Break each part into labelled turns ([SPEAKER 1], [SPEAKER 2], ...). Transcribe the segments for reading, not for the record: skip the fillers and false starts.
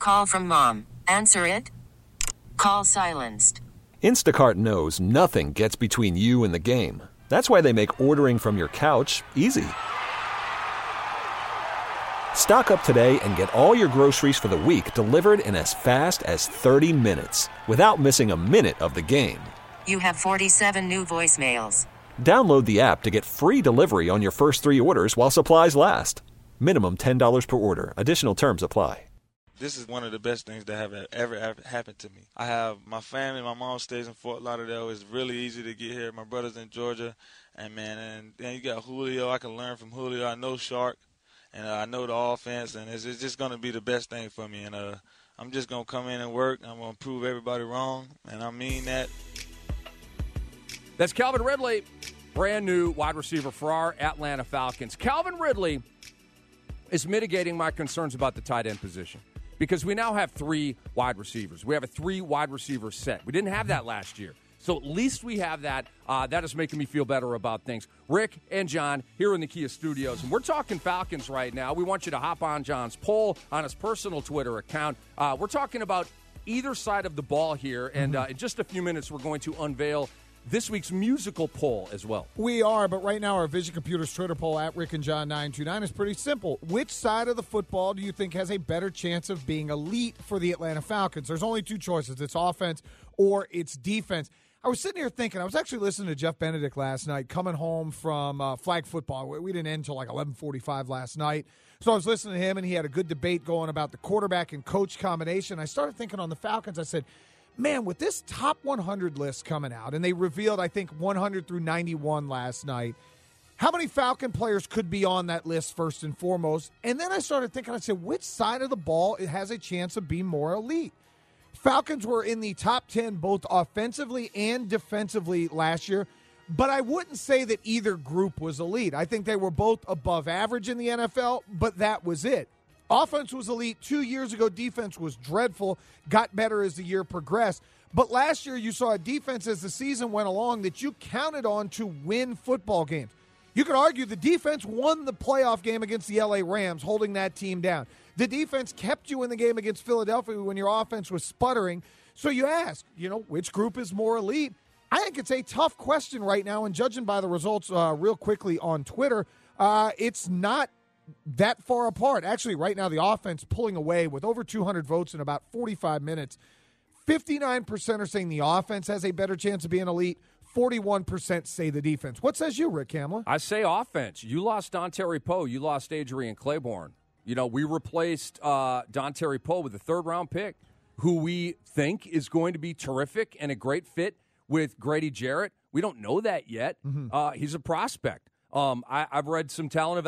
[SPEAKER 1] Call from mom. Answer it. Call silenced.
[SPEAKER 2] Instacart knows nothing gets between you and the game. That's why they make ordering from your couch easy. Stock up today and get all your groceries for the week delivered in as fast as 30 minutes without missing a minute of the game.
[SPEAKER 1] You have 47 new voicemails.
[SPEAKER 2] Download the app to get free delivery on your first 3 orders while supplies last. Minimum $10 per order. Additional terms apply.
[SPEAKER 3] This is one of the best things that have ever happened to me. I have my family. My mom stays in Fort Lauderdale. It's really easy to get here. My brother's in Georgia. And then you got Julio. I can learn from Julio. I know Shark. And I know the offense. And it's just going to be the best thing for me. And I'm just going to come in and work. I'm going to prove everybody wrong. And I mean that.
[SPEAKER 4] That's Calvin Ridley, brand new wide receiver for our Atlanta Falcons. Calvin Ridley is mitigating my concerns about the tight end position because we now have 3 wide receivers. We have a 3 wide receiver set. We didn't have that last year. So at least we have that. That is making me feel better about things. Rick and John here in the Kia Studios. And we're talking Falcons right now. We want you to hop on John's poll on his personal Twitter account. We're talking about either side of the ball here. And in just a few minutes, we're going to unveil this week's musical poll as well.
[SPEAKER 5] We are, but right now our Vision Computers Twitter poll at Rick and John 929 is pretty simple. Which side of the football do you think has a better chance of being elite for the Atlanta Falcons? There's only 2 choices. It's offense or it's defense. I was sitting here thinking, I was actually listening to Jeff Benedict last night coming home from flag football. We didn't end until like 11:45 last night. So I was listening to him, and he had a good debate going about the quarterback and coach combination. I started thinking on the Falcons, I said, man, with this top 100 list coming out, and they revealed, I think, 100 through 91 last night, how many Falcon players could be on that list first and foremost? And then I started thinking, I said, which side of the ball it has a chance of being more elite? Falcons were in the top 10 both offensively and defensively last year, but I wouldn't say that either group was elite. I think they were both above average in the NFL, but that was it. Offense was elite 2 years ago. Defense was dreadful, got better as the year progressed. But last year you saw a defense as the season went along that you counted on to win football games. You could argue the defense won the playoff game against the LA Rams, holding that team down. The defense kept you in the game against Philadelphia when your offense was sputtering. So you ask, which group is more elite? I think it's a tough question right now, and judging by the results real quickly on Twitter, it's not that far apart. Actually, right now, the offense pulling away with over 200 votes in about 45 minutes. 59% are saying the offense has a better chance of being elite. 41% say the defense. What says you, Rick Kamla?
[SPEAKER 4] I say offense. You lost Dontari Poe. You lost Adrian Claiborne. We replaced Dontari Poe with a 3rd-round pick who we think is going to be terrific and a great fit with Grady Jarrett. We don't know that yet. He's a prospect. I've read some talent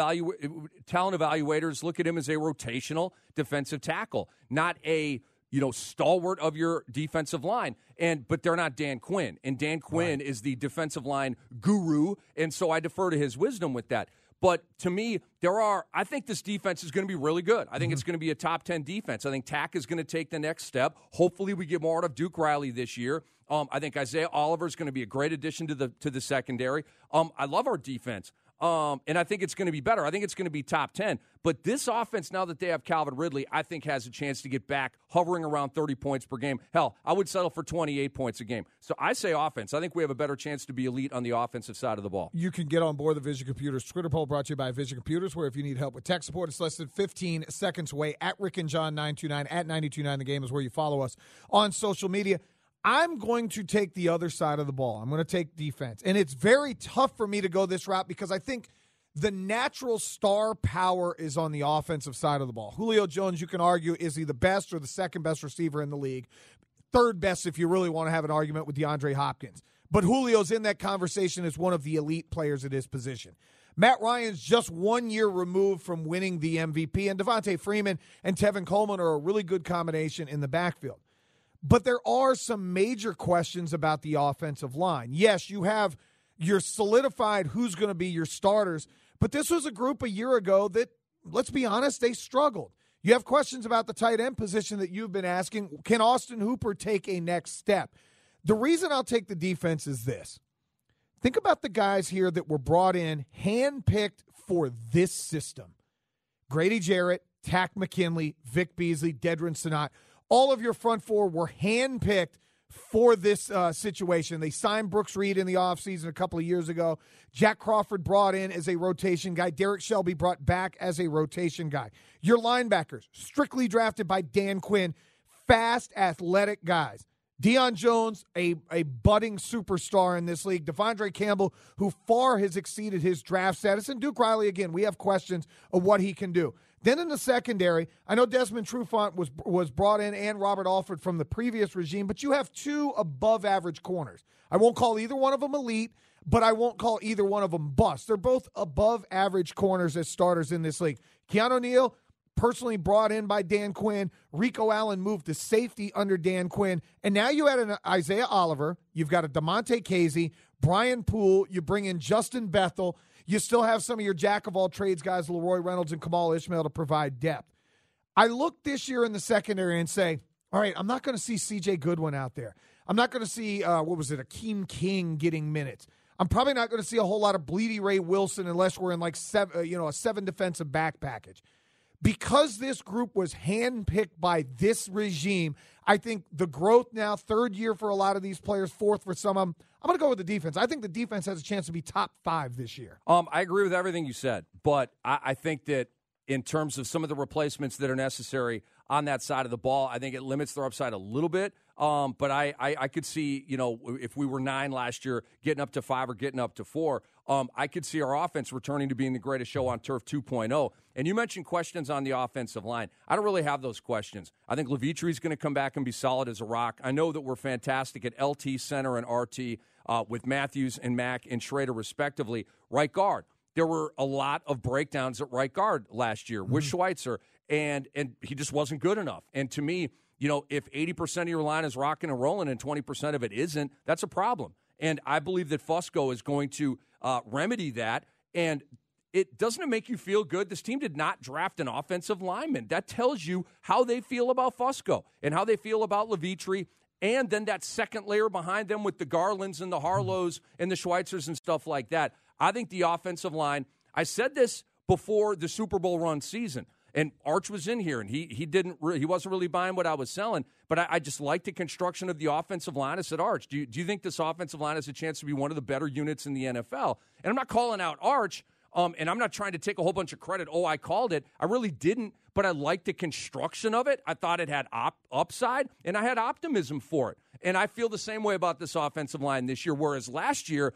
[SPEAKER 4] evaluators look at him as a rotational defensive tackle, not a stalwart of your defensive line. But they're not Dan Quinn, and Dan Quinn is the defensive line guru, and so I defer to his wisdom with that. But to me, I think this defense is going to be really good. I think it's going to be a top 10 defense. I think Tack is going to take the next step. Hopefully we get more out of Duke Riley this year. I think Isaiah Oliver is going to be a great addition to the secondary. I love our defense. And I think it's going to be better. I think it's going to be top 10. But this offense, now that they have Calvin Ridley, I think has a chance to get back hovering around 30 points per game. Hell, I would settle for 28 points a game. So I say offense. I think we have a better chance to be elite on the offensive side of the ball.
[SPEAKER 5] You can get on board the Vision Computers Twitter poll brought to you by Vision Computers, where if you need help with tech support, it's less than 15 seconds away. At Rick and John 929, at 929 The Game is where you follow us on social media. I'm going to take the other side of the ball. I'm going to take defense. And it's very tough for me to go this route because I think the natural star power is on the offensive side of the ball. Julio Jones, you can argue, is he the best or the second best receiver in the league? Third best if you really want to have an argument with DeAndre Hopkins. But Julio's in that conversation as one of the elite players at his position. Matt Ryan's just 1 year removed from winning the MVP, and Devontae Freeman and Tevin Coleman are a really good combination in the backfield. But there are some major questions about the offensive line. Yes, you have your solidified who's going to be your starters, but this was a group a year ago that, let's be honest, they struggled. You have questions about the tight end position that you've been asking. Can Austin Hooper take a next step? The reason I'll take the defense is this. Think about the guys here that were brought in, handpicked for this system. Grady Jarrett, Tack McKinley, Vic Beasley, Dedrin Sinat. All of your front four were handpicked for this situation. They signed Brooks Reed in the offseason a couple of years ago. Jack Crawford brought in as a rotation guy. Derek Shelby brought back as a rotation guy. Your linebackers, strictly drafted by Dan Quinn, fast, athletic guys. Deion Jones, a budding superstar in this league. Devondre Campbell, who far has exceeded his draft status. And Duke Riley, again, we have questions of what he can do. Then in the secondary, I know Desmond Trufant was brought in and Robert Alford from the previous regime, but you have two above-average corners. I won't call either one of them elite, but I won't call either one of them bust. They're both above-average corners as starters in this league. Keanu Neal, personally brought in by Dan Quinn. Rico Allen moved to safety under Dan Quinn. And now you add an Isaiah Oliver. You've got a DeMonte Casey, Brian Poole. You bring in Justin Bethel. You still have some of your jack-of-all-trades guys, Leroy Reynolds and Kamal Ishmael, to provide depth. I look this year in the secondary and say, all right, I'm not going to see C.J. Goodwin out there. I'm not going to see, Akeem King getting minutes. I'm probably not going to see a whole lot of Bleedy Ray Wilson unless we're in like a seven defensive back package. Because this group was handpicked by this regime, I think the growth now, third year for a lot of these players, fourth for some of them, I'm going to go with the defense. I think the defense has a chance to be top 5 this year.
[SPEAKER 4] I agree with everything you said, but I think that in terms of some of the replacements that are necessary on that side of the ball, I think it limits their upside a little bit. But I could see, if we were 9 last year, getting up to 5 or getting up to 4, I could see our offense returning to being the greatest show on turf 2.0. And you mentioned questions on the offensive line. I don't really have those questions. I think Levitri's going to come back and be solid as a rock. I know that we're fantastic at LT, center, and RT with Matthews and Mack and Schrader, respectively. Right guard. There were a lot of breakdowns at right guard last year with Schweitzer, and he just wasn't good enough. And to me, if 80% of your line is rocking and rolling and 20% of it isn't, that's a problem. And I believe that Fusco is going to remedy that. And doesn't it make you feel good? This team did not draft an offensive lineman. That tells you how they feel about Fusco and how they feel about Levitri. And then that second layer behind them with the Garlands and the Harlows and the Schweitzers and stuff like that. I think the offensive line, I said this before the Super Bowl run season, and Arch was in here, and he wasn't really buying what I was selling, but I just liked the construction of the offensive line. I said, Arch, do you think this offensive line has a chance to be one of the better units in the NFL? And I'm not calling out Arch, and I'm not trying to take a whole bunch of credit. I called it. I really didn't, but I liked the construction of it. I thought it had upside, and I had optimism for it. And I feel the same way about this offensive line this year, whereas last year,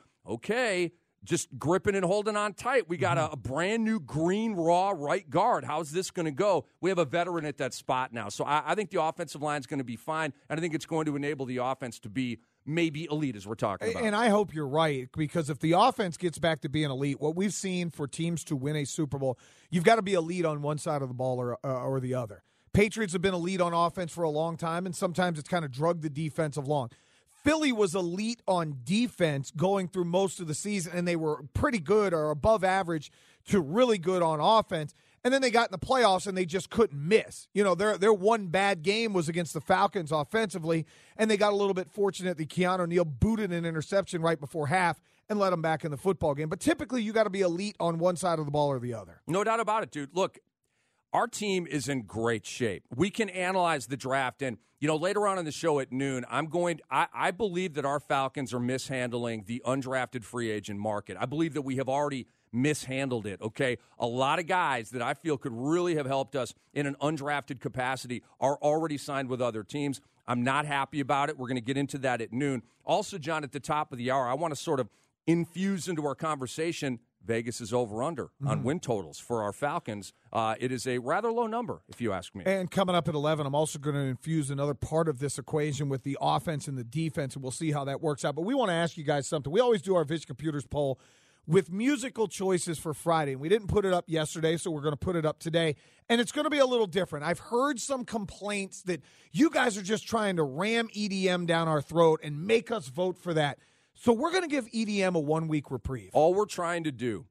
[SPEAKER 4] just gripping and holding on tight. We got a brand new green raw right guard. How's this going to go? We have a veteran at that spot now. So I think the offensive line is going to be fine, and I think it's going to enable the offense to be maybe elite, as we're talking about.
[SPEAKER 5] And I hope you're right, because if the offense gets back to being elite, what we've seen for teams to win a Super Bowl, you've got to be elite on one side of the ball or the other. Patriots have been elite on offense for a long time, and sometimes it's kind of drugged the defense along. Philly was elite on defense going through most of the season, and they were pretty good or above average to really good on offense. And then they got in the playoffs, and they just couldn't miss. Their one bad game was against the Falcons offensively, and they got a little bit fortunate that Keanu Neal booted an interception right before half and let them back in the football game. But typically, you got to be elite on one side of the ball or the other.
[SPEAKER 4] No doubt about it, dude. Look, our team is in great shape. We can analyze the draft, and later on in the show at noon, I believe that our Falcons are mishandling the undrafted free agent market. I believe that we have already mishandled it, okay? A lot of guys that I feel could really have helped us in an undrafted capacity are already signed with other teams. I'm not happy about it. We're going to get into that at noon. Also, John, at the top of the hour, I want to sort of infuse into our conversation Vegas is over-under on win totals for our Falcons. It is a rather low number, if you ask me.
[SPEAKER 5] And coming up at 11, I'm also going to infuse another part of this equation with the offense and the defense, and we'll see how that works out. But we want to ask you guys something. We always do our Vision Computers poll with musical choices for Friday. And we didn't put it up yesterday, so we're going to put it up today. And it's going to be a little different. I've heard some complaints that you guys are just trying to ram EDM down our throat and make us vote for that. So we're going to give EDM a 1-week reprieve.
[SPEAKER 4] All we're trying to do,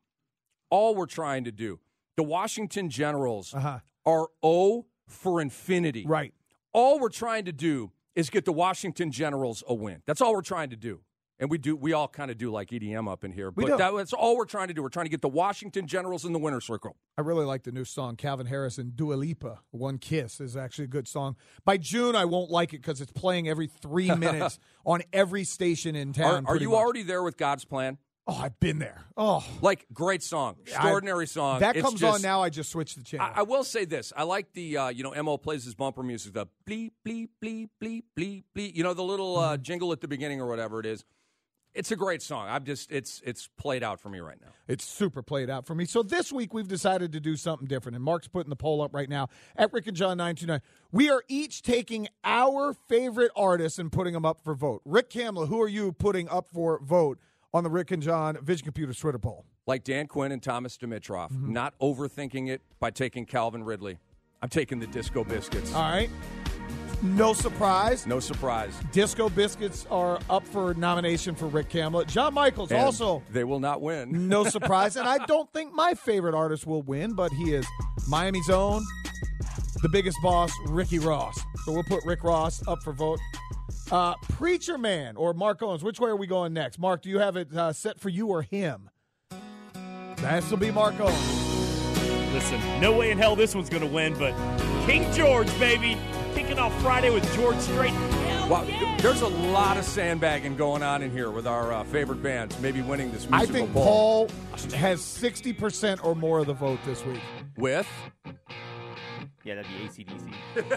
[SPEAKER 4] the Washington Generals are O for infinity.
[SPEAKER 5] Right.
[SPEAKER 4] All we're trying to do is get the Washington Generals a win. That's all we're trying to do. And we all kind of do like EDM up in here.
[SPEAKER 5] We
[SPEAKER 4] But
[SPEAKER 5] do.
[SPEAKER 4] that's all we're trying to do. We're trying to get the Washington Generals in the winner's circle.
[SPEAKER 5] I really like the new song, Calvin Harris and Dua Lipa. One Kiss is actually a good song. By June, I won't like it because it's playing every 3 minutes on every station in town.
[SPEAKER 4] Are you already there with God's Plan?
[SPEAKER 5] Oh, I've been there. Oh,
[SPEAKER 4] Like, great song. Extraordinary song.
[SPEAKER 5] that
[SPEAKER 4] It's
[SPEAKER 5] comes
[SPEAKER 4] just-
[SPEAKER 5] on now. I just switched the channel.
[SPEAKER 4] I will say this. I like the, Mo plays his bumper music, the bleep, bleep, bleep, bleep, bleep, bleep. You know, the little jingle at the beginning or whatever it is. It's a great song. It's played out for me right now.
[SPEAKER 5] It's super played out for me. So this week we've decided to do something different, and Mark's putting the poll up right now at Rick and John 929. We are each taking our favorite artists and putting them up for vote. Rick Kamla, who are you putting up for vote on the Rick and John Vision Computers Twitter poll?
[SPEAKER 4] Like Dan Quinn and Thomas Dimitrov, not overthinking it by taking Calvin Ridley. I'm taking the Disco Biscuits.
[SPEAKER 5] All right. No surprise.
[SPEAKER 4] No surprise.
[SPEAKER 5] Disco Biscuits are up for nomination for Rick Kamla. John Michaels
[SPEAKER 4] And
[SPEAKER 5] also
[SPEAKER 4] they will not win.
[SPEAKER 5] no surprise. And I don't think my favorite artist will win, but he is Miami's own, the biggest boss, Ricky Ross. So we'll put Rick Ross up for vote. Preacher Man or Mark Owens, which way are we going next? Mark, do you have it set for you or him? That will be Mark Owens.
[SPEAKER 6] Listen, no way in hell this one's going to win, but King George, baby, kicking off Friday with George Strait. Hell
[SPEAKER 4] Wow,
[SPEAKER 6] yeah!
[SPEAKER 4] there's a lot of sandbagging going on in here with our favorite bands maybe winning this musical
[SPEAKER 5] I think
[SPEAKER 4] poll.
[SPEAKER 5] Paul has 60% or more of the vote this week.
[SPEAKER 4] With?
[SPEAKER 6] Yeah, that'd be AC/DC.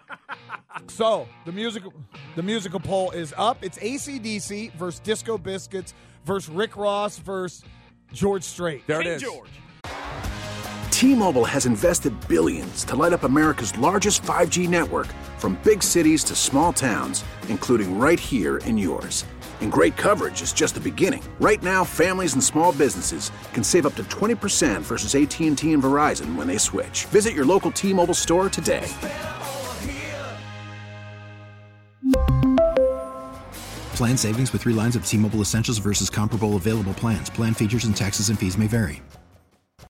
[SPEAKER 5] So the musical poll is up. It's AC/DC versus Disco Biscuits versus Rick Ross versus George Strait.
[SPEAKER 4] There
[SPEAKER 6] King
[SPEAKER 4] it is.
[SPEAKER 6] George.
[SPEAKER 7] T-Mobile has invested billions to light up America's largest 5G network, from big cities to small towns, including right here in yours. And great coverage is just the beginning. Right now, families and small businesses can save up to 20% versus AT&T and Verizon when they switch. Visit your local T-Mobile store today.
[SPEAKER 8] Plan savings with 3 lines of T-Mobile Essentials versus comparable available plans. Plan features and taxes and fees may vary.